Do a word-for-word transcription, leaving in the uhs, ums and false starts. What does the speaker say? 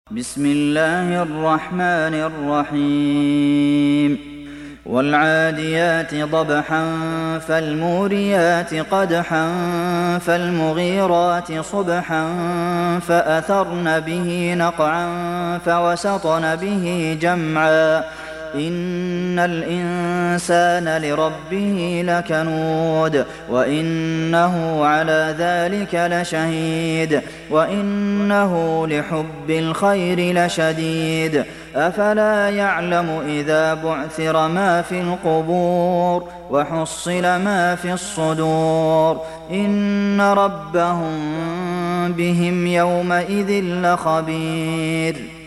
بسم الله الرحمن الرحيم والعاديات ضبحا فالموريات قدحا فالمغيرات صبحا فأثرن به نقعا فوسطن به جمعا إن الإنسان لربه لكنود وإنه على ذلك لشهيد وإنه لحب الخير لشديد أفلا يعلم إذا بعثر ما في القبور وحصل ما في الصدور إن ربهم بهم يومئذ لخبير